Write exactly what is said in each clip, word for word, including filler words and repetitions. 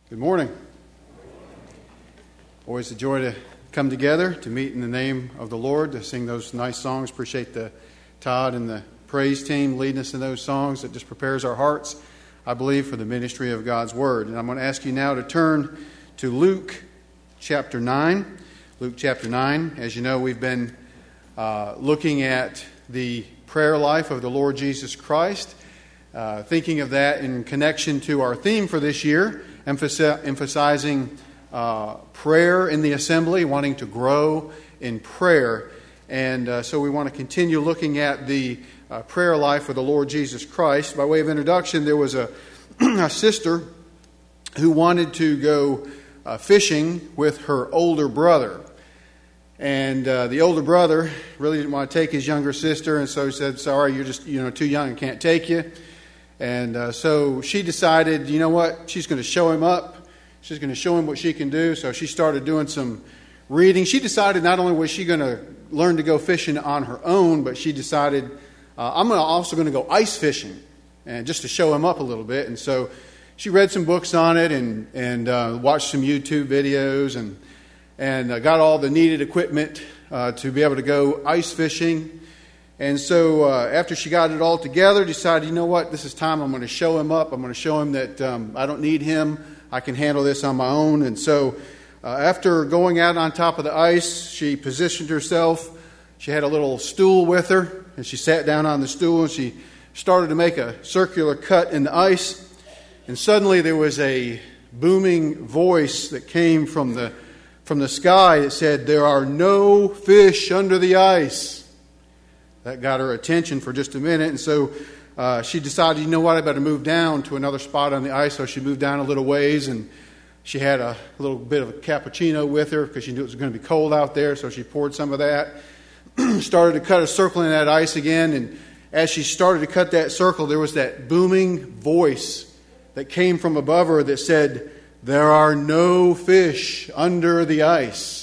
Good morning. Always a joy to come together, to meet in the name of the Lord, to sing those nice songs. Appreciate the Todd and the praise team leading us in those songs. That just prepares our hearts, I believe, for the ministry of God's Word. And I'm going to ask you now to turn to Luke chapter nine. Luke chapter nine. As you know, we've been uh, looking at the prayer life of the Lord Jesus Christ, uh, thinking of that in connection to our theme for this year, emphasizing uh, prayer in the assembly, wanting to grow in prayer. And uh, so we want to continue looking at the uh, prayer life of the Lord Jesus Christ. By way of introduction, there was a, a sister who wanted to go uh, fishing with her older brother. And uh, the older brother really didn't want to take his younger sister, and so he said, sorry, you're just you know too young, I can't take you. And uh, so she decided, you know what, she's going to show him up. She's going to show him what she can do. So she started doing some reading. She decided not only was she going to learn to go fishing on her own, but she decided, uh, I'm gonna also going to go ice fishing, and just to show him up a little bit. And so she read some books on it and, and uh, watched some YouTube videos and, and uh, got all the needed equipment uh, to be able to go ice fishing. And so uh, after she got it all together, decided, you know what, this is time. I'm going to show him up. I'm going to show him that um, I don't need him. I can handle this on my own. And so uh, after going out on top of the ice, she positioned herself. She had a little stool with her, and she sat down on the stool, and she started to make a circular cut in the ice. And suddenly there was a booming voice that came from the, from the sky that said, "There are no fish under the ice." That got her attention for just a minute, and so uh, she decided, you know what, I better move down to another spot on the ice. So she moved down a little ways, and she had a little bit of a cappuccino with her because she knew it was going to be cold out there, so she poured some of that, started to cut a circle in that ice again, and as she started to cut that circle, there was that booming voice that came from above her that said, "There are no fish under the ice."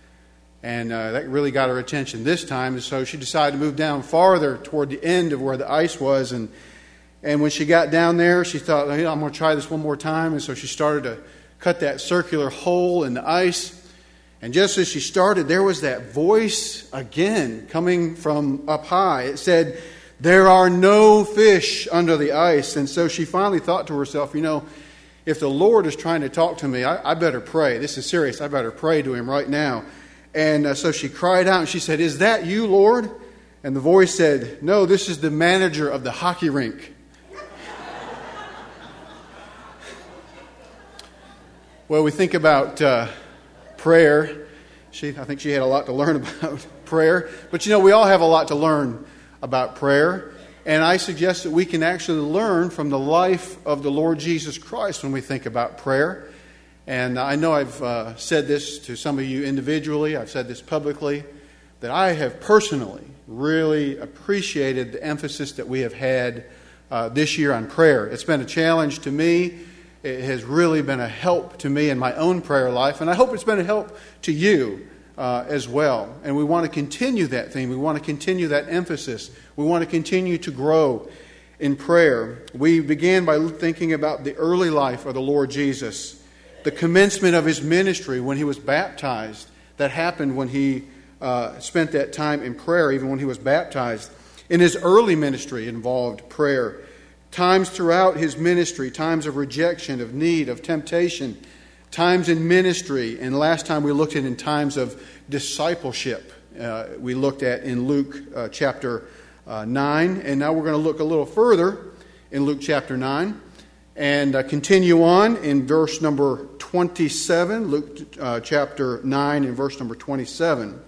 And uh, that really got her attention this time. And so she decided to move down farther toward the end of where the ice was. And and when she got down there, she thought, hey, I'm going to try this one more time. And so she started to cut that circular hole in the ice. And just as she started, there was that voice again coming from up high. It said, "There are no fish under the ice." And so she finally thought to herself, you know, if the Lord is trying to talk to me, I, I better pray. This is serious. I better pray to Him right now. And uh, so she cried out and she said, "Is that you, Lord?" And the voice said, "No, this is the manager of the hockey rink." Well, we think about uh, prayer. She, I think she had a lot to learn about prayer. But you know, we all have a lot to learn about prayer. And I suggest that we can actually learn from the life of the Lord Jesus Christ when we think about prayer. And I know I've uh, said this to some of you individually. I've said this publicly, that I have personally really appreciated the emphasis that we have had uh, this year on prayer. It's been a challenge to me. It has really been a help to me in my own prayer life. And I hope it's been a help to you uh, as well. And we want to continue that theme. We want to continue that emphasis. We want to continue to grow in prayer. We began by thinking about the early life of the Lord Jesus. The commencement of His ministry when He was baptized. That happened when He uh, spent that time in prayer, even when He was baptized. In His early ministry, it involved prayer. Times throughout His ministry, times of rejection, of need, of temptation, times in ministry, and last time we looked at in times of discipleship. Uh, we looked at in Luke uh, chapter uh, nine, and now we're going to look a little further in Luke chapter nine. And uh, continue on in verse number twenty-seven, Luke uh, chapter nine and verse number twenty-seven.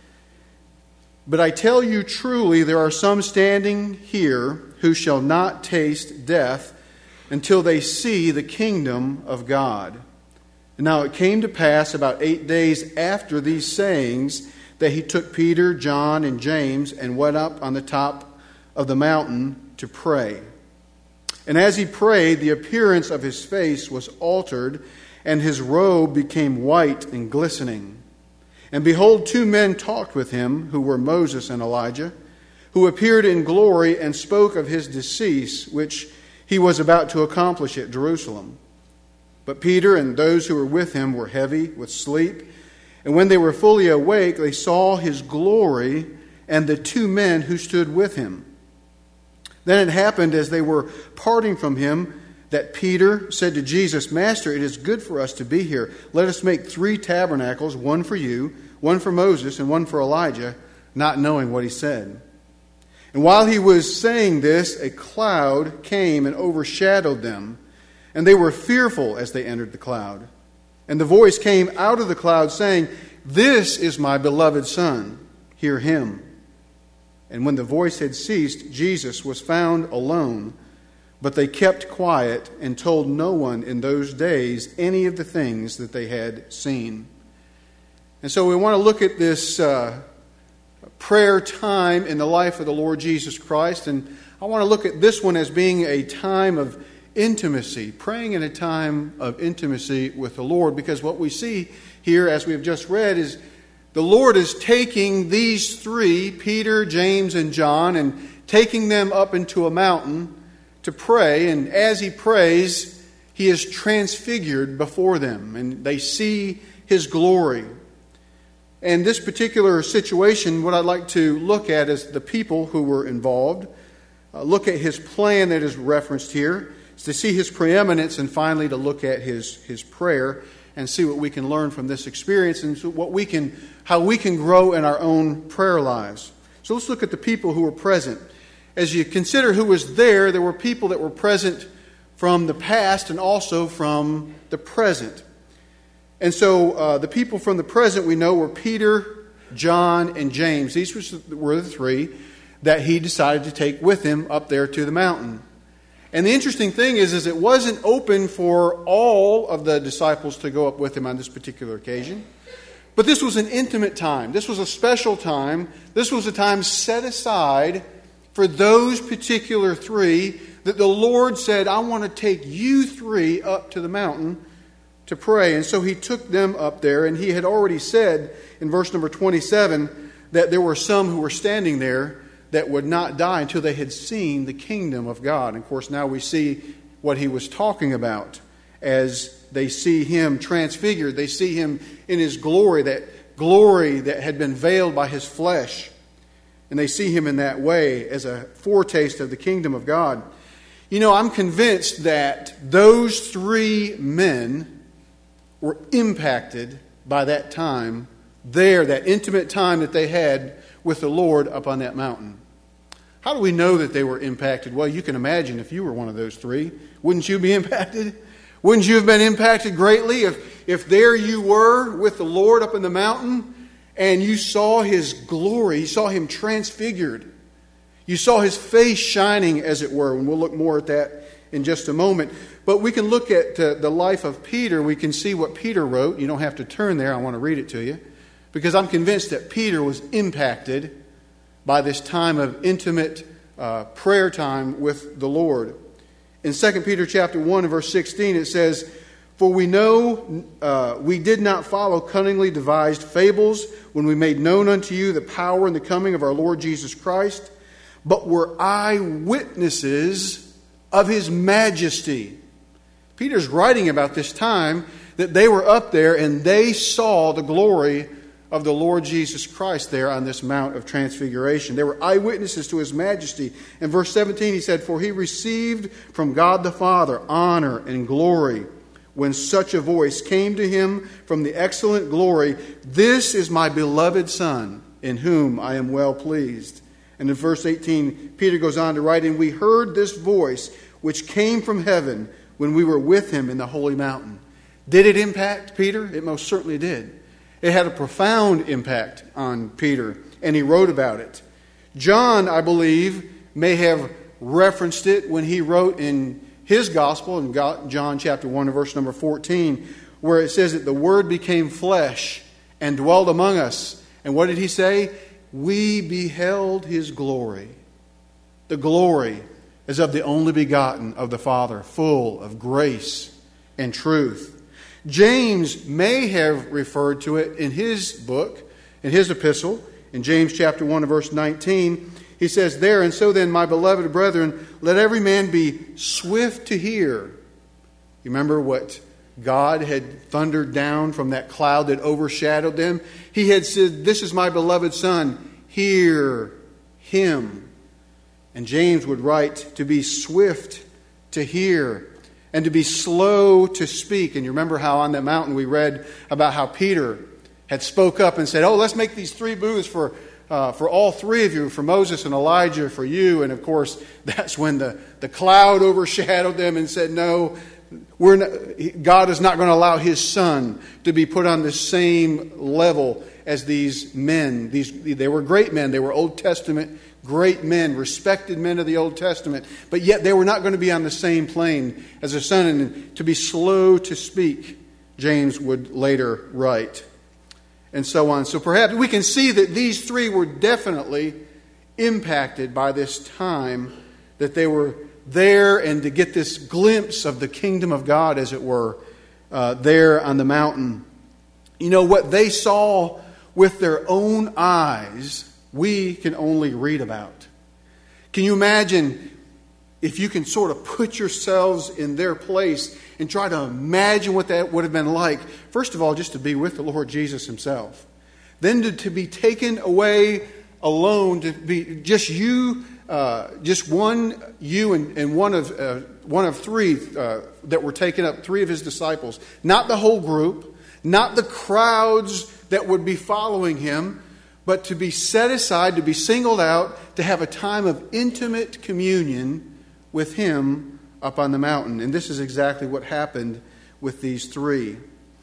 "But I tell you truly, there are some standing here who shall not taste death until they see the kingdom of God." And now it came to pass about eight days after these sayings that He took Peter, John, and James and went up on the top of the mountain to pray. And as He prayed, the appearance of His face was altered, and His robe became white and glistening. And behold, two men talked with Him, who were Moses and Elijah, who appeared in glory and spoke of His decease, which He was about to accomplish at Jerusalem. But Peter and those who were with him were heavy with sleep. And when they were fully awake, they saw his glory and the two men who stood with him. Then it happened as they were parting from him that Peter said to Jesus, Master, it is good for us to be here. Let us make three tabernacles, one for you, one for Moses, and one for Elijah, not knowing what he said. And while he was saying this, a cloud came and overshadowed them, and they were fearful as they entered the cloud. And the voice came out of the cloud saying, This is my beloved Son, hear him. And when the voice had ceased, Jesus was found alone, but they kept quiet and told no one in those days any of the things that they had seen. And so we want to look at this uh, prayer time in the life of the Lord Jesus Christ. And I want to look at this one as being a time of intimacy, praying in a time of intimacy with the Lord. Because what we see here, as we have just read, is the Lord is taking these three, Peter, James, and John, and taking them up into a mountain to pray. And as he prays, he is transfigured before them, and they see his glory. And this particular situation, what I'd like to look at is the people who were involved. Uh, look at his plan that is referenced here. It's to see his preeminence, and finally to look at his, his prayer and see what we can learn from this experience and what we can, how we can grow in our own prayer lives. So let's look at the people who were present. As you consider who was there, there were people that were present from the past and also from the present. And so uh, the people from the present we know were Peter, John, and James. These were the three that he decided to take with him up there to the mountain. And the interesting thing is, is it wasn't open for all of the disciples to go up with him on this particular occasion. But this was an intimate time. This was a special time. This was a time set aside for those particular three that the Lord said, I want to take you three up to the mountain to pray. And so he took them up there, and he had already said in verse number twenty-seven that there were some who were standing there that would not die until they had seen the kingdom of God. And of course, now we see what he was talking about as they see him transfigured. They see him in his glory, that glory that had been veiled by his flesh. And they see him in that way as a foretaste of the kingdom of God. You know, I'm convinced that those three men were impacted by that time there, that intimate time that they had with the Lord up on that mountain. How do we know that they were impacted? Well, you can imagine if you were one of those three. Wouldn't you be impacted? Wouldn't you have been impacted greatly if, if there you were with the Lord up in the mountain and you saw his glory, you saw him transfigured. You saw his face shining, as it were, and we'll look more at that in just a moment. But we can look at uh, the life of Peter. We can see what Peter wrote. You don't have to turn there. I want to read it to you. Because I'm convinced that Peter was impacted by this time of intimate uh, prayer time with the Lord. In Second Peter chapter one and verse sixteen, it says, For we know uh, we did not follow cunningly devised fables when we made known unto you the power and the coming of our Lord Jesus Christ, but were eyewitnesses of his majesty. Peter's writing about this time that they were up there and they saw the glory of the Lord Jesus Christ there on this Mount of Transfiguration. They were eyewitnesses to his majesty. In verse seventeen, he said, For he received from God the Father honor and glory when such a voice came to him from the excellent glory, This is my beloved Son, in whom I am well pleased. And in verse eighteen, Peter goes on to write, And we heard this voice which came from heaven when we were with him in the holy mountain. Did it impact Peter? It most certainly did. It had a profound impact on Peter, and he wrote about it. John, I believe, may have referenced it when he wrote in his gospel, in John chapter one and verse number fourteen, where it says that the Word became flesh and dwelled among us. And what did he say? We beheld his glory. The glory is of the only begotten of the Father, full of grace and truth. James may have referred to it in his book, in his epistle, in James chapter one and verse nineteen. He says there, And so then, my beloved brethren, let every man be swift to hear. You remember what God had thundered down from that cloud that overshadowed them. He had said, "This is my beloved Son, hear him." And James would write, to be swift to hear and to be slow to speak. And you remember how on that mountain we read about how Peter had spoke up and said, "Oh, let's make these three booths for uh, for all three of you, for Moses and Elijah, for you." And of course, that's when the, the cloud overshadowed them and said, "No, we're not, God is not going to allow His Son to be put on the same level as these men." These they were great men. They were Old Testament great men, respected men of the Old Testament, but yet they were not going to be on the same plane as the Son. And to be slow to speak, James would later write, and so on. So perhaps we can see that these three were definitely impacted by this time that they were there, and to get this glimpse of the kingdom of God, as it were, uh, there on the mountain. You know, what they saw with their own eyes, we can only read about. Can you imagine if you can sort of put yourselves in their place and try to imagine what that would have been like? First of all, just to be with the Lord Jesus Himself. Then to, to be taken away alone, to be just you, uh, just one you and, and one of uh, one of three uh, that were taken up, three of His disciples. Not the whole group, not the crowds that would be following Him, but to be set aside, to be singled out, to have a time of intimate communion with Him up on the mountain. And this is exactly what happened with these three.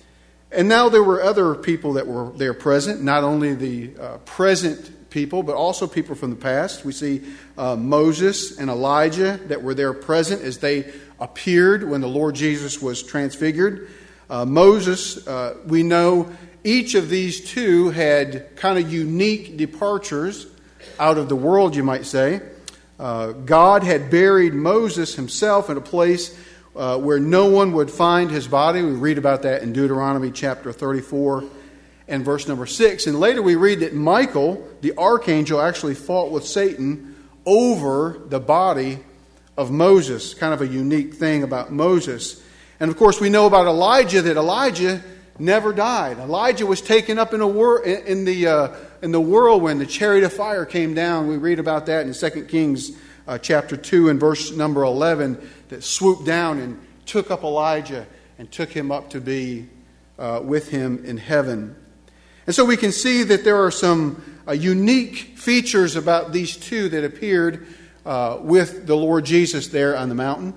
And now there were other people that were there present, not only the uh, present people, but also people from the past. We see uh, Moses and Elijah that were there present as they appeared when the Lord Jesus was transfigured. Uh, Moses, uh, we know each of these two had kind of unique departures out of the world, you might say. Uh, God had buried Moses himself in a place uh, where no one would find his body. We read about that in Deuteronomy chapter thirty-four and verse number six. And later we read that Michael, the archangel, actually fought with Satan over the body of Moses. Kind of a unique thing about Moses. And of course we know about Elijah that Elijah never died. Elijah was taken up in a whir- in the uh, in the whirlwind. The chariot of fire came down. We read about that in Second Kings uh, chapter two and verse number eleven, that swooped down and took up Elijah and took him up to be uh, with him in heaven. And so we can see that there are some uh, unique features about these two that appeared uh, with the Lord Jesus there on the mountain.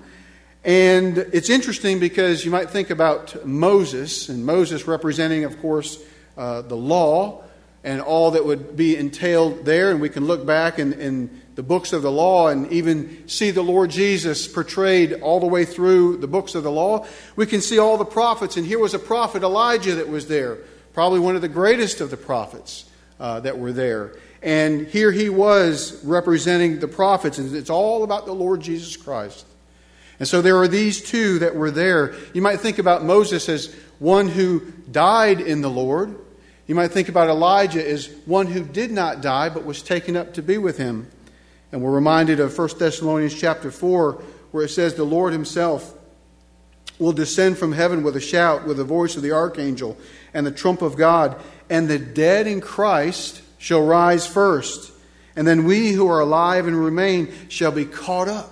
And it's interesting because you might think about Moses, and Moses representing, of course, uh, the law and all that would be entailed there. And we can look back in, in the books of the law and even see the Lord Jesus portrayed all the way through the books of the law. We can see all the prophets, and here was a prophet, Elijah, that was there, probably one of the greatest of the prophets uh, that were there. And here he was representing the prophets, and it's all about the Lord Jesus Christ. And so there are these two that were there. You might think about Moses as one who died in the Lord. You might think about Elijah as one who did not die but was taken up to be with him. And we're reminded of First Thessalonians chapter four, where it says, "The Lord Himself will descend from heaven with a shout, with the voice of the archangel and the trump of God, and the dead in Christ shall rise first. And then we who are alive and remain shall be caught up."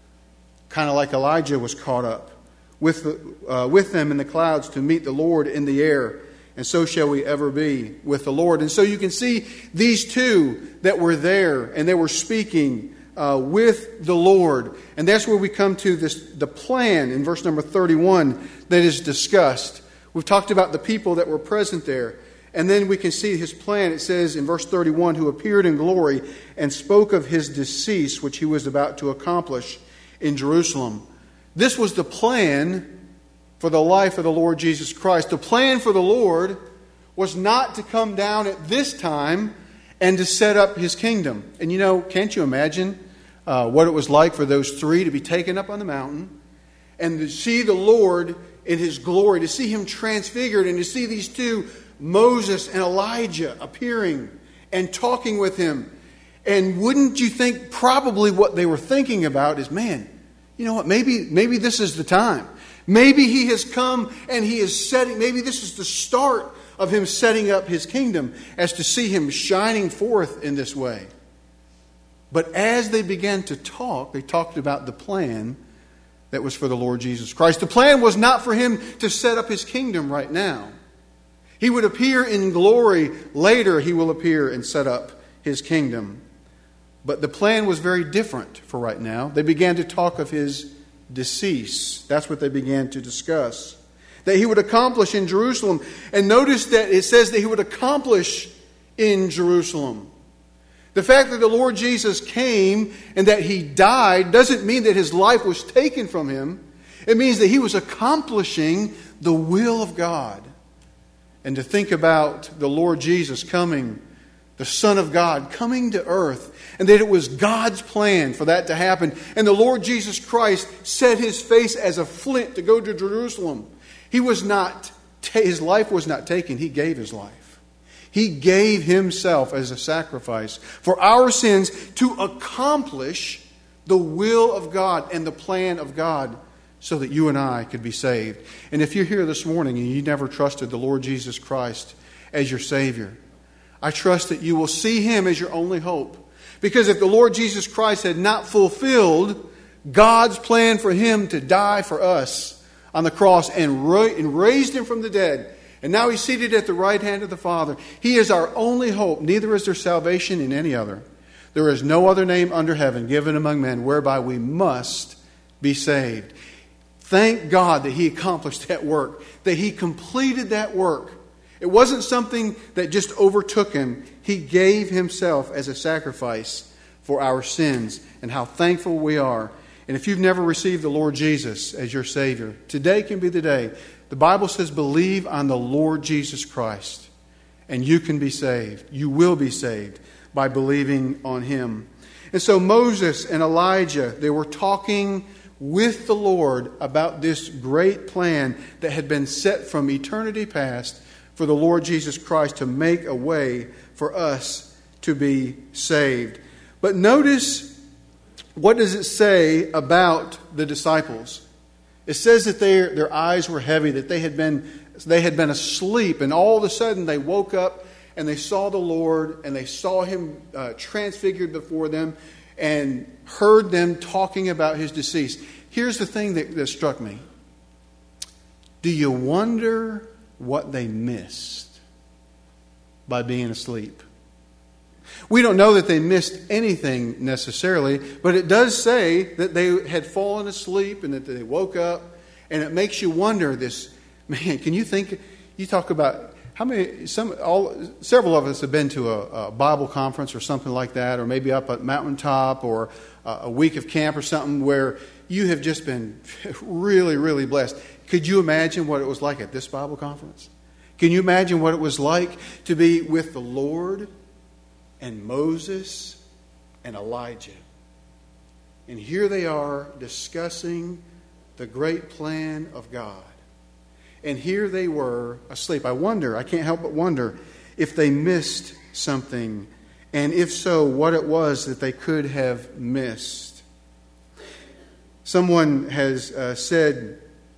Kind of like Elijah was caught up with, the, uh, with them in the clouds to meet the Lord in the air. And so shall we ever be with the Lord. And so you can see these two that were there and they were speaking uh, with the Lord. And that's where we come to this the plan in verse number thirty-one that is discussed. We've talked about the people that were present there. And then we can see His plan. It says in verse thirty-one, "Who appeared in glory and spoke of His decease, which He was about to accomplish in Jerusalem." This was the plan for the life of the Lord Jesus Christ. The plan for the Lord was not to come down at this time and to set up His kingdom. And you know, can't you imagine uh, what it was like for those three to be taken up on the mountain and to see the Lord in His glory, to see Him transfigured, and to see these two, Moses and Elijah, appearing and talking with Him. And wouldn't you think probably what they were thinking about is, man, you know what, maybe maybe this is the time. Maybe he has come and he is setting, maybe this is the start of him setting up his kingdom, as to see him shining forth in this way. But as they began to talk, they talked about the plan that was for the Lord Jesus Christ. The plan was not for him to set up his kingdom right now. He would appear in glory. Later he will appear and set up his kingdom. But the plan was very different for right now. They began to talk of his decease. That's what they began to discuss. That he would accomplish in Jerusalem. And notice that it says that he would accomplish in Jerusalem. The fact that the Lord Jesus came and that he died doesn't mean that his life was taken from him. It means that he was accomplishing the will of God. And to think about the Lord Jesus coming, the Son of God coming to earth, and that it was God's plan for that to happen. And the Lord Jesus Christ set his face as a flint to go to Jerusalem. He was not, his life was not taken. He gave his life. He gave himself as a sacrifice for our sins to accomplish the will of God and the plan of God, so that you and I could be saved. And if you're here this morning and you never trusted the Lord Jesus Christ as your Savior, I trust that you will see him as your only hope. Because if the Lord Jesus Christ had not fulfilled God's plan for him to die for us on the cross and, ra- and raised him from the dead, and now he's seated at the right hand of the Father, he is our only hope. Neither is there salvation in any other. There is no other name under heaven given among men whereby we must be saved. Thank God that he accomplished that work, that he completed that work. It wasn't something that just overtook him. He gave himself as a sacrifice for our sins. And how thankful we are. And if you've never received the Lord Jesus as your Savior, today can be the day. The Bible says, believe on the Lord Jesus Christ, and you can be saved. You will be saved by believing on him. And so Moses and Elijah, they were talking with the Lord about this great plan that had been set from eternity past for the Lord Jesus Christ to make a way for us to be saved. But notice, what does it say about the disciples? It says that their, their eyes were heavy, that they had been they had been asleep, and all of a sudden they woke up and they saw the Lord, and they saw him uh, transfigured before them, and heard them talking about his decease. Here's the thing that, that struck me. Do you wonder what they missed by being asleep? We don't know that they missed anything necessarily, but it does say that they had fallen asleep and that they woke up, and it makes you wonder this, man, can you think, you talk about how many, some, all, several of us have been to a, a Bible conference or something like that, or maybe up at Mountaintop, or a, a week of camp or something where you have just been really, really blessed. Could you imagine what it was like at this Bible conference? Can you imagine what it was like to be with the Lord and Moses and Elijah? And here they are discussing the great plan of God. And here they were asleep. I wonder, I can't help but wonder if they missed something, and if so, what it was that they could have missed. Someone has uh, said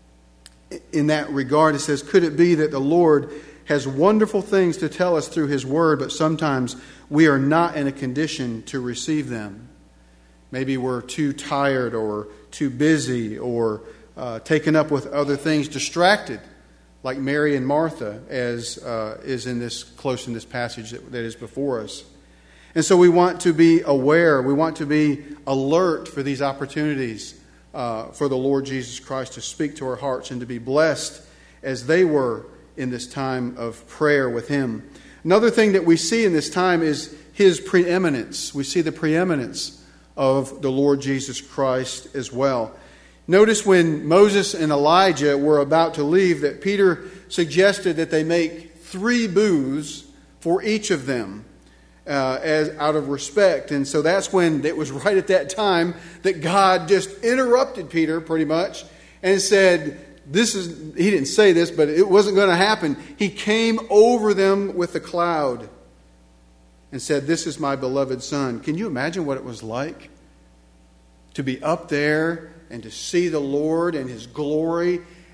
in that regard, it says, could it be that the Lord has wonderful things to tell us through his word, but sometimes we are not in a condition to receive them? Maybe we're too tired or too busy or uh, taken up with other things, distracted, like Mary and Martha, as uh, is in this close in this passage that, that is before us. And so we want to be aware, we want to be alert for these opportunities uh, for the Lord Jesus Christ to speak to our hearts and to be blessed as they were in this time of prayer with him. Another thing that we see in this time is his preeminence. We see the preeminence of the Lord Jesus Christ as well. Notice when Moses and Elijah were about to leave that Peter suggested that they make three booths for each of them uh, as out of respect. And so that's when it was right at that time that God just interrupted Peter pretty much and said, this is, he didn't say this, but it wasn't going to happen. He came over them with a cloud and said, this is my beloved son. Can you imagine what it was like to be up there and to see the Lord and his glory,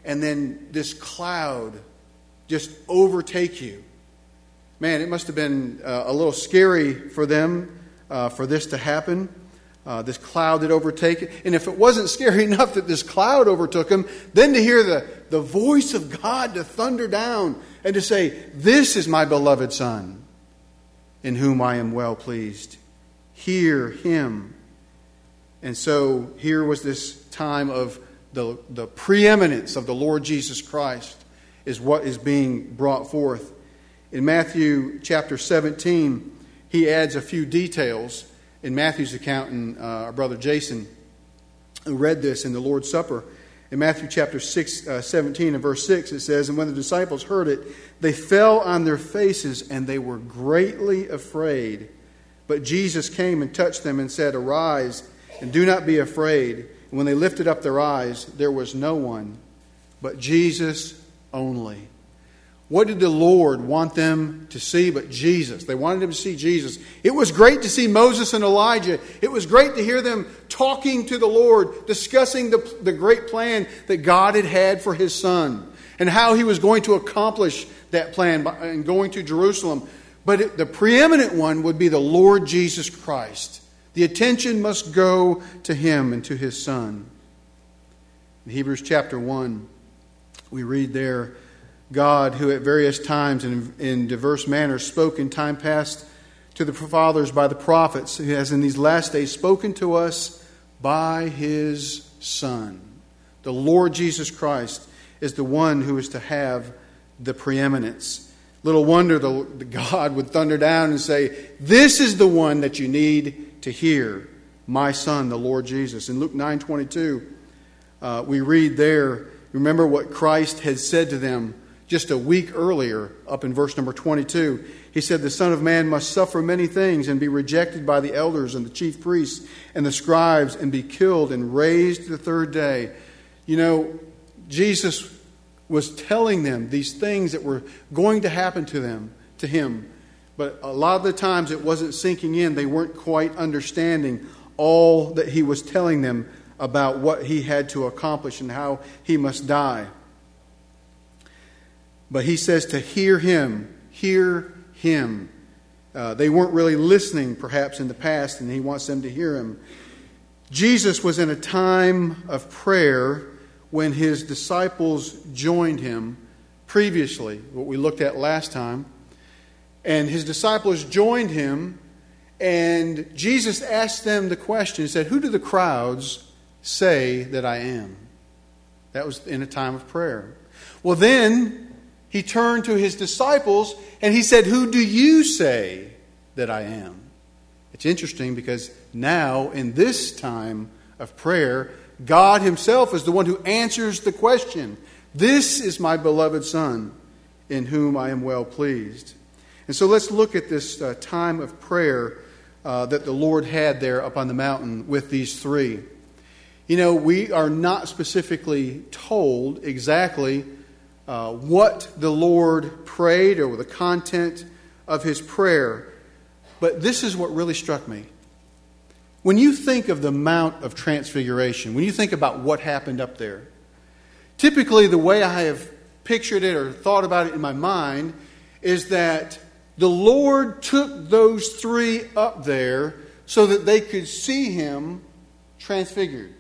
and then this cloud just overtake you. Man, it must have been uh, a little scary for them uh, for this to happen. Uh, this cloud that overtake it. And if it wasn't scary enough that this cloud overtook him, then to hear the, the voice of God to thunder down and to say, "This is my beloved Son, in whom I am well pleased. Hear him." And so here was this time of the, the preeminence of the Lord Jesus Christ is what is being brought forth. In Matthew chapter seventeen, he adds a few details in Matthew's account, and uh, our brother Jason, who read this in the Lord's Supper. In Matthew chapter six, uh, seventeen and verse six, it says, "And when the disciples heard it, they fell on their faces, and they were greatly afraid. But Jesus came and touched them and said, 'Arise, and do not be afraid.' And when they lifted up their eyes, there was no one but Jesus only." What did the Lord want them to see but Jesus? They wanted them to see Jesus. It was great to see Moses and Elijah. It was great to hear them talking to the Lord, discussing the, the great plan that God had had for his Son and how he was going to accomplish that plan by, and going to Jerusalem. But it, the preeminent one would be the Lord Jesus Christ. The attention must go to him and to his Son. In Hebrews chapter one, we read there, "God, who at various times and in diverse manners spoke in time past to the fathers by the prophets, who has in these last days spoken to us by his Son." The Lord Jesus Christ is the one who is to have the preeminence. Little wonder the, the God would thunder down and say, "This is the one that you need to hear, my Son, the Lord Jesus." In Luke nine twenty-two, uh, we read there, remember what Christ had said to them just a week earlier, up in verse number twenty-two. He said, "The Son of Man must suffer many things and be rejected by the elders and the chief priests and the scribes and be killed and raised the third day." You know, Jesus was telling them these things that were going to happen to them, to him. But a lot of the times it wasn't sinking in. They weren't quite understanding all that he was telling them about what he had to accomplish and how he must die. But he says to hear him, hear him. Uh, they weren't really listening perhaps in the past, and he wants them to hear him. Jesus was in a time of prayer when his disciples joined him previously, what we looked at last time. And his disciples joined him, and Jesus asked them the question. He said, "Who do the crowds say that I am?" That was in a time of prayer. Well, then he turned to his disciples and he said, "Who do you say that I am?" It's interesting because now in this time of prayer, God himself is the one who answers the question. "This is my beloved Son, in whom I am well pleased." And so let's look at this uh, time of prayer uh, that the Lord had there up on the mountain with these three. You know, we are not specifically told exactly uh, what the Lord prayed or the content of his prayer. But this is what really struck me. When you think of the Mount of Transfiguration, when you think about what happened up there, typically the way I have pictured it or thought about it in my mind is that the Lord took those three up there so that they could see him transfigured.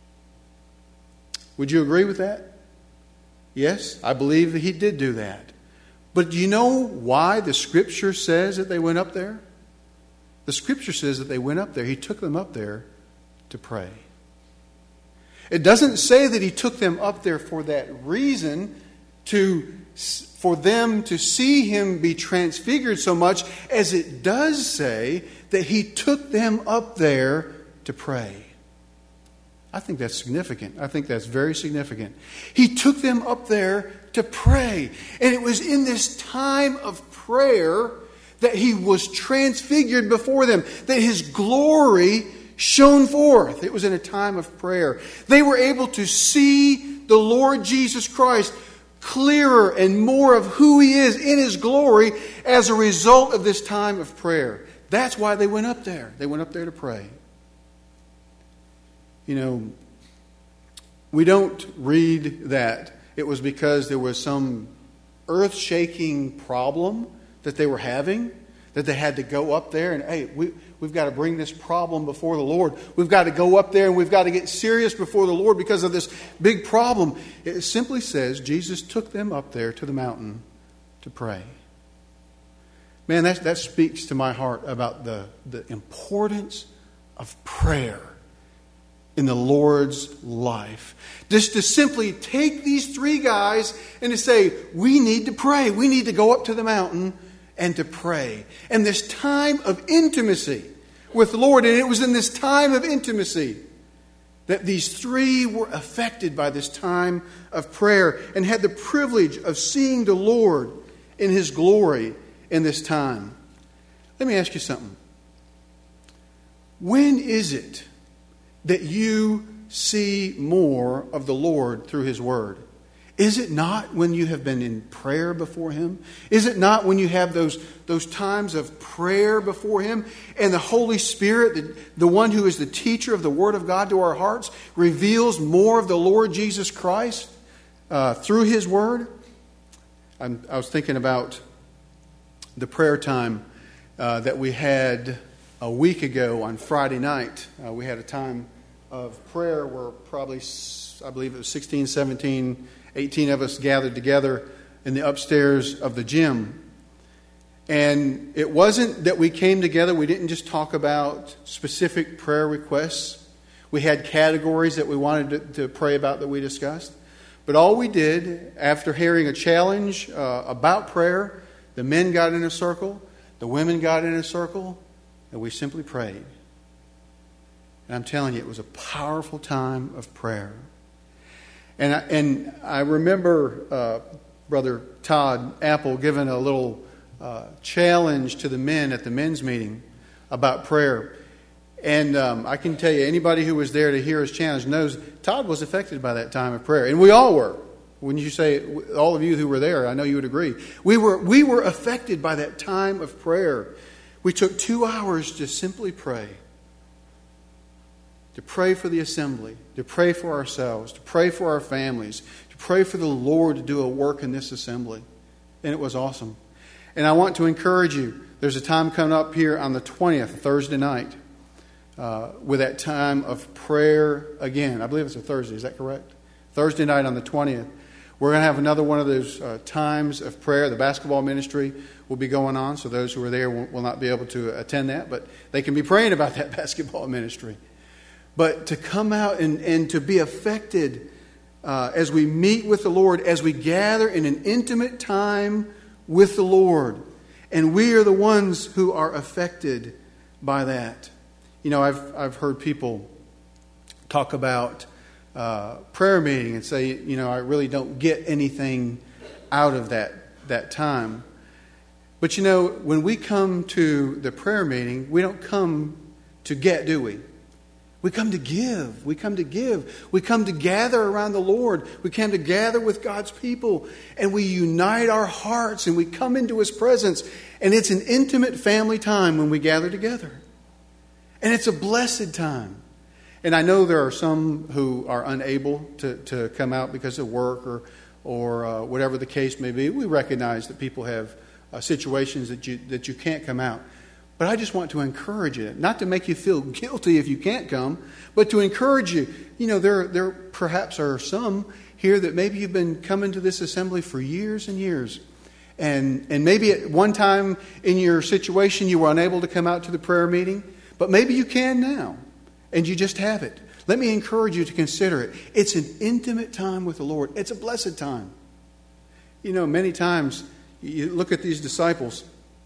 Would you agree with that? Yes, I believe that he did do that. But do you know why the Scripture says that they went up there? The Scripture says that they went up there. He took them up there to pray. It doesn't say that he took them up there for that reason, to for them to see him be transfigured so much, as it does say that he took them up there to pray. I think that's significant. I think that's very significant. He took them up there to pray. And it was in this time of prayer that he was transfigured before them, that his glory shone forth. It was in a time of prayer. They were able to see the Lord Jesus Christ clearer and more of who he is in his glory as a result of this time of prayer. That's why they went up there. They went up there to pray. You know, we don't read that it was because there was some earth-shaking problem that they were having, that they had to go up there and, hey, we, we've got to bring this problem before the Lord. We've got to go up there and we've got to get serious before the Lord because of this big problem. It simply says Jesus took them up there to the mountain to pray. Man, that, that speaks to my heart about the, the importance of prayer in the Lord's life. Just to simply take these three guys and to say, we need to pray. We need to go up to the mountain and to pray. And this time of intimacy with the Lord, and it was in this time of intimacy that these three were affected by this time of prayer and had the privilege of seeing the Lord in His glory in this time. Let me ask you something. When is it that you see more of the Lord through His Word? Is it not when you have been in prayer before Him? Is it not when you have those, those times of prayer before Him and the Holy Spirit, the, the one who is the teacher of the Word of God to our hearts, reveals more of the Lord Jesus Christ uh, through His Word? I'm, I was thinking about the prayer time uh, that we had a week ago on Friday night. Uh, we had a time of prayer where probably, I believe it was sixteen, seventeen, eighteen of us gathered together in the upstairs of the gym. And it wasn't that we came together, we didn't just talk about specific prayer requests. We had categories that we wanted to, to pray about that we discussed. But all we did, after hearing a challenge uh, about prayer, the men got in a circle, the women got in a circle, and we simply prayed. And I'm telling you, it was a powerful time of prayer. And I, and I remember uh, Brother Todd Apple giving a little uh, challenge to the men at the men's meeting about prayer. And um, I can tell you, anybody who was there to hear his challenge knows Todd was affected by that time of prayer. And we all were. When you say, all of you who were there, I know you would agree. We were, we were affected by that time of prayer. We took two hours to simply pray. To pray for the assembly, to pray for ourselves, to pray for our families, to pray for the Lord to do a work in this assembly. And it was awesome. And I want to encourage you, there's a time coming up here on the twentieth, Thursday night, uh, with that time of prayer again. I believe it's a Thursday, is that correct? Thursday night on the twentieth. We're going to have another one of those uh, times of prayer. The basketball ministry will be going on, so those who are there will, will not be able to attend that, but they can be praying about that basketball ministry. But to come out and, and to be affected uh, as we meet with the Lord, as we gather in an intimate time with the Lord. And we are the ones who are affected by that. You know, I've I've heard people talk about uh, prayer meeting and say, you know, I really don't get anything out of that that time. But you know, when we come to the prayer meeting, we don't come to get, do we? We come to give. We come to give. We come to gather around the Lord. We come to gather with God's people. And we unite our hearts and we come into His presence. And it's an intimate family time when we gather together. And it's a blessed time. And I know there are some who are unable to, to come out because of work or, or uh, whatever the case may be. We recognize that people have uh, situations that you, that you can't come out. But I just want to encourage you, not to make you feel guilty if you can't come, but to encourage you. You know, there, there perhaps are some here that maybe you've been coming to this assembly for years and years. And, and maybe at one time in your situation you were unable to come out to the prayer meeting, but maybe you can now, and you just have it. Let me encourage you to consider it. It's an intimate time with the Lord. It's a blessed time. You know, many times you look at these disciples,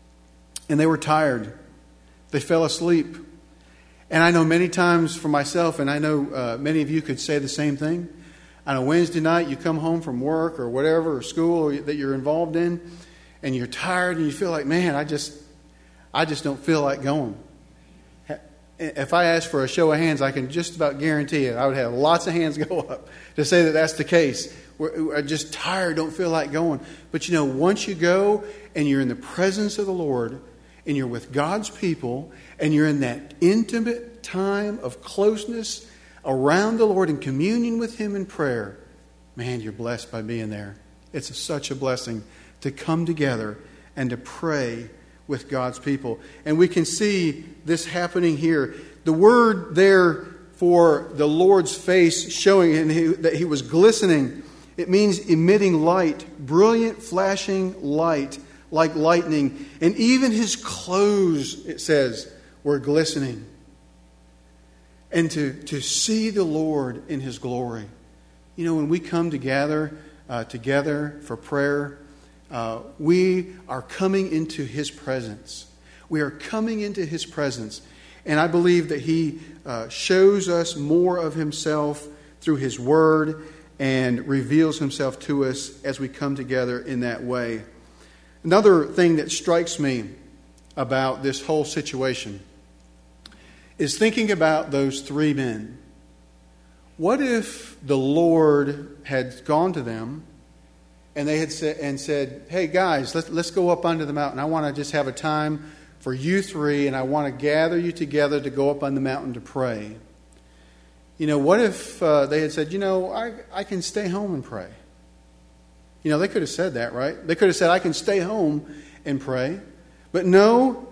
and they were tired. They fell asleep. And I know many times for myself, and I know uh, many of you could say the same thing. On a Wednesday night, you come home from work or whatever, or school or that you're involved in, and you're tired and you feel like, man, I just, I just don't feel like going. If I ask for a show of hands, I can just about guarantee it. I would have lots of hands go up to say that that's the case. We're just tired, don't feel like going. But you know, once you go and you're in the presence of the Lord, and you're with God's people, and you're in that intimate time of closeness around the Lord in communion with Him in prayer, man, you're blessed by being there. It's such a blessing to come together and to pray with God's people. And we can see this happening here. The word there for the Lord's face showing and he, that he was glistening, it means emitting light, brilliant flashing light like lightning. And even his clothes, it says, were glistening. And to, to see the Lord in his glory. You know, when we come together, uh, together for prayer, uh, we are coming into his presence. We are coming into his presence. And I believe that he uh, shows us more of himself through his word and reveals himself to us as we come together in that way. Another thing that strikes me about this whole situation is thinking about those three men. What if the Lord had gone to them and they had said and said, "Hey guys, let's let's go up onto the mountain. I want to just have a time for you three, and I want to gather you together to go up on the mountain to pray." You know, what if uh, they had said, "You know, I I can stay home and pray." You know, they could have said that, right? They could have said, "I can stay home and pray." But no,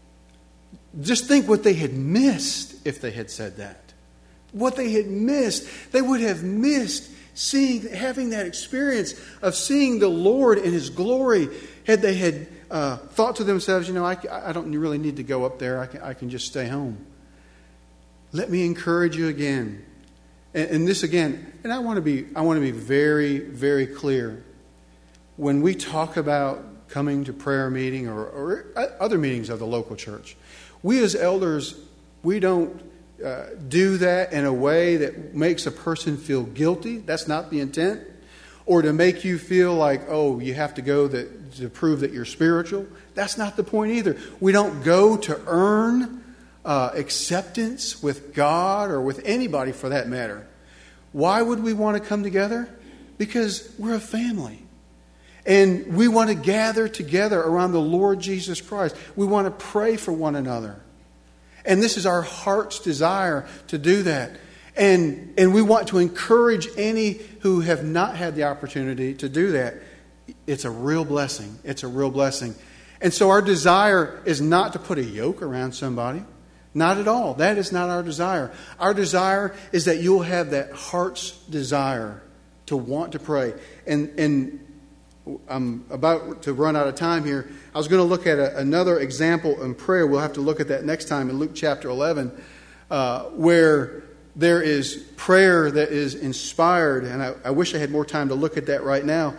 just think what they had missed if they had said that. What they had missed. They would have missed seeing, having that experience of seeing the Lord in his glory. Had they had uh, thought to themselves, you know, I, I don't really need to go up there. I can, I can just stay home. Let me encourage you again. And, and this again, and I want to be, I want to be very, very clear. When we talk about coming to prayer meeting or, or other meetings of the local church, we as elders, we don't uh, do that in a way that makes a person feel guilty. That's not the intent. Or to make you feel like, oh, you have to go that, to prove that you're spiritual. That's not the point either. We don't go to earn uh, acceptance with God or with anybody for that matter. Why would we want to come together? Because we're a family. And we want to gather together around the Lord Jesus Christ. We want to pray for one another. And this is our heart's desire to do that. And, and we want to encourage any who have not had the opportunity to do that. It's a real blessing. It's a real blessing. And so our desire is not to put a yoke around somebody. Not at all. That is not our desire. Our desire is that you'll have that heart's desire to want to pray. And, and I'm about to run out of time here. I was going to look at a, another example in prayer. We'll have to look at that next time in Luke chapter eleven, uh, where there is prayer that is inspired. And I, I wish I had more time to look at that right now.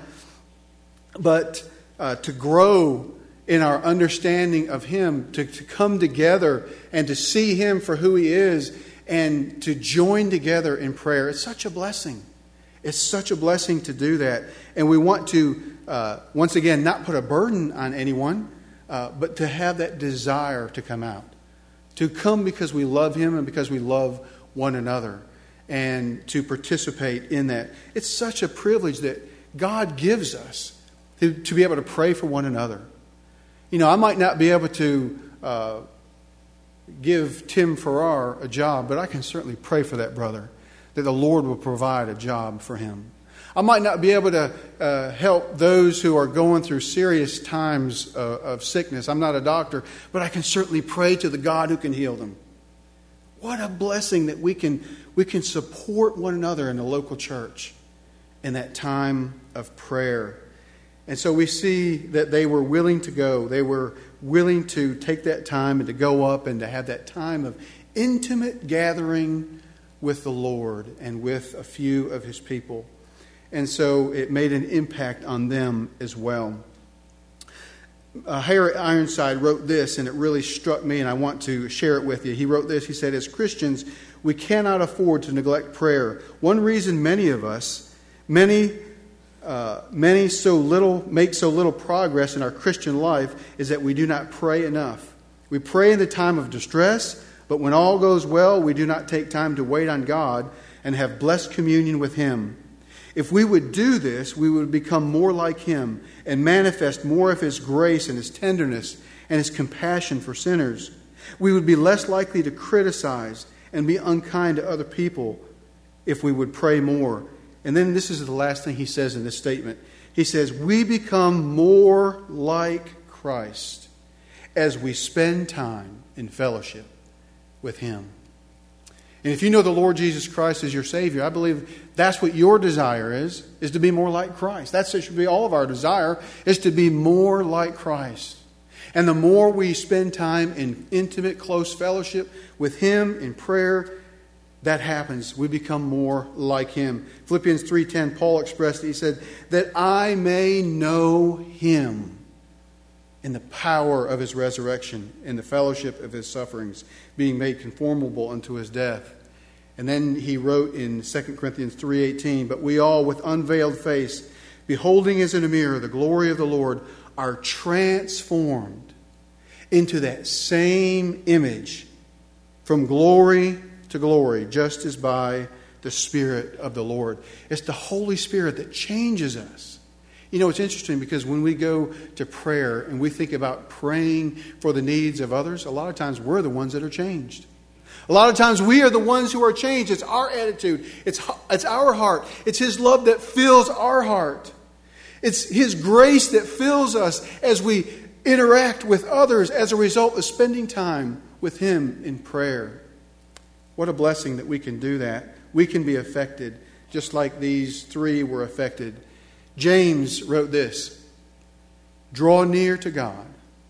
But uh, to grow in our understanding of Him, to, to come together and to see Him for who He is and to join together in prayer. It's such a blessing. It's such a blessing to do that. And we want to, uh, once again, not put a burden on anyone, uh, but to have that desire to come out. To come because we love Him and because we love one another. And to participate in that. It's such a privilege that God gives us to, to be able to pray for one another. You know, I might not be able to uh, give Tim Farrar a job, but I can certainly pray for that brother, that the Lord will provide a job for him. I might not be able to uh, help those who are going through serious times uh, of sickness. I'm not a doctor, but I can certainly pray to the God who can heal them. What a blessing that we can we can support one another in the local church in that time of prayer. And so we see that they were willing to go. They were willing to take that time and to go up and to have that time of intimate gathering with the Lord and with a few of His people. And so it made an impact on them as well. Uh, Harry Ironside wrote this, and it really struck me, and I want to share it with you. He wrote this. He said, as Christians, we cannot afford to neglect prayer. One reason many of us, many Uh, many so little make so little progress in our Christian life is that we do not pray enough. We pray in the time of distress, but when all goes well, we do not take time to wait on God and have blessed communion with Him. If we would do this, we would become more like Him and manifest more of His grace and His tenderness and His compassion for sinners. We would be less likely to criticize and be unkind to other people if we would pray more. And then this is the last thing he says in this statement. He says, we become more like Christ as we spend time in fellowship with Him. And if you know the Lord Jesus Christ as your Savior, I believe that's what your desire is, is to be more like Christ. That should be all of our desire, is to be more like Christ. And the more we spend time in intimate, close fellowship with Him in prayer, that happens. We become more like Him. Philippians three ten, Paul expressed it. He said, that I may know Him in the power of His resurrection, in the fellowship of His sufferings, being made conformable unto His death. And then he wrote in Second Corinthians three eighteen, but we all with unveiled face, beholding as in a mirror the glory of the Lord, are transformed into that same image from glory to glory, just as by the Spirit of the Lord. It's the Holy Spirit that changes us. You know, it's interesting because when we go to prayer and we think about praying for the needs of others, a lot of times we're the ones that are changed. A lot of times we are the ones who are changed. It's our attitude. It's, it's our heart. It's His love that fills our heart. It's His grace that fills us as we interact with others as a result of spending time with Him in prayer. What a blessing that we can do that. We can be affected just like these three were affected. James wrote this, draw near to God,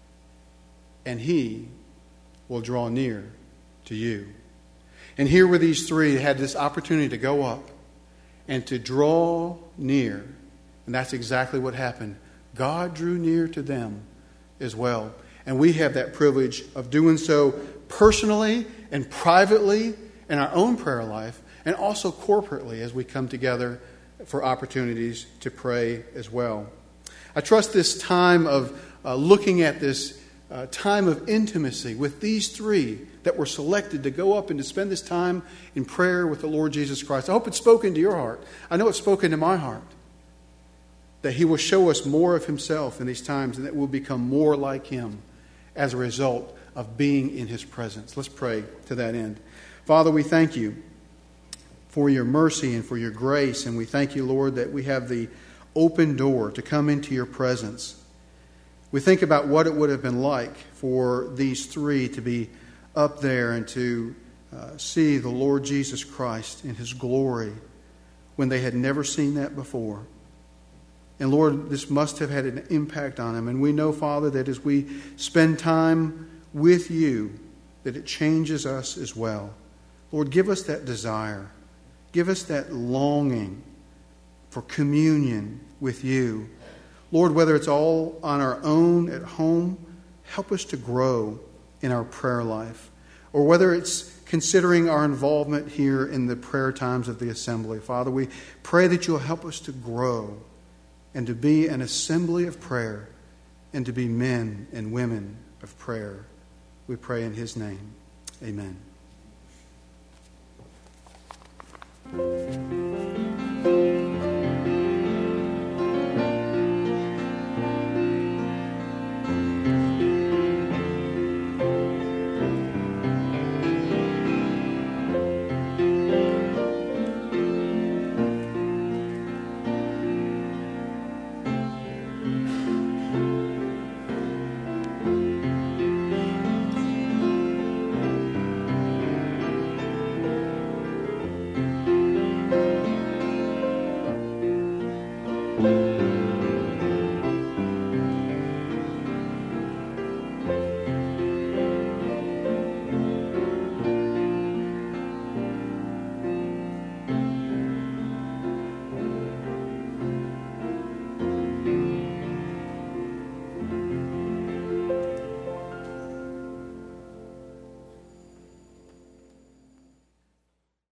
and He will draw near to you. And here were these three that had this opportunity to go up and to draw near. And that's exactly what happened. God drew near to them as well. And we have that privilege of doing so personally and privately in our own prayer life, and also corporately as we come together for opportunities to pray as well. I trust this time of uh, looking at this uh, time of intimacy with these three that were selected to go up and to spend this time in prayer with the Lord Jesus Christ. I hope it's spoken to your heart. I know it's spoken to my heart. That He will show us more of Himself in these times, and that we'll become more like Him as a result of being in His presence. Let's pray to that end. Father, we thank You for Your mercy and for Your grace, and we thank You, Lord, that we have the open door to come into Your presence. We think about what it would have been like for these three to be up there and to uh, see the Lord Jesus Christ in His glory when they had never seen that before. And Lord, this must have had an impact on them. And we know, Father, that as we spend time with You, that it changes us as well. Lord, give us that desire. Give us that longing for communion with You. Lord, whether it's all on our own at home, help us to grow in our prayer life. Or whether it's considering our involvement here in the prayer times of the assembly. Father, we pray that You'll help us to grow and to be an assembly of prayer and to be men and women of prayer. We pray in His name. Amen.